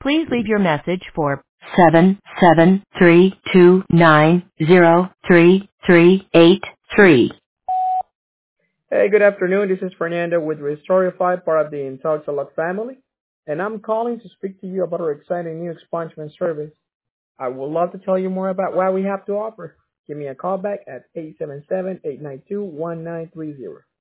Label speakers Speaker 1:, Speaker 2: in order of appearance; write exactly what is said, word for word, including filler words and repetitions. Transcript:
Speaker 1: Please leave your message for seven seven three two nine zero three three eight three.
Speaker 2: Hey, good afternoon. This is Fernando with Restorify, part of the IntelliSelect family, and I'm calling to speak to you about our exciting new expungement service. I would love to tell you more about what we have to offer. Give me a call back at eight seven seven, eight nine two, one nine three zero.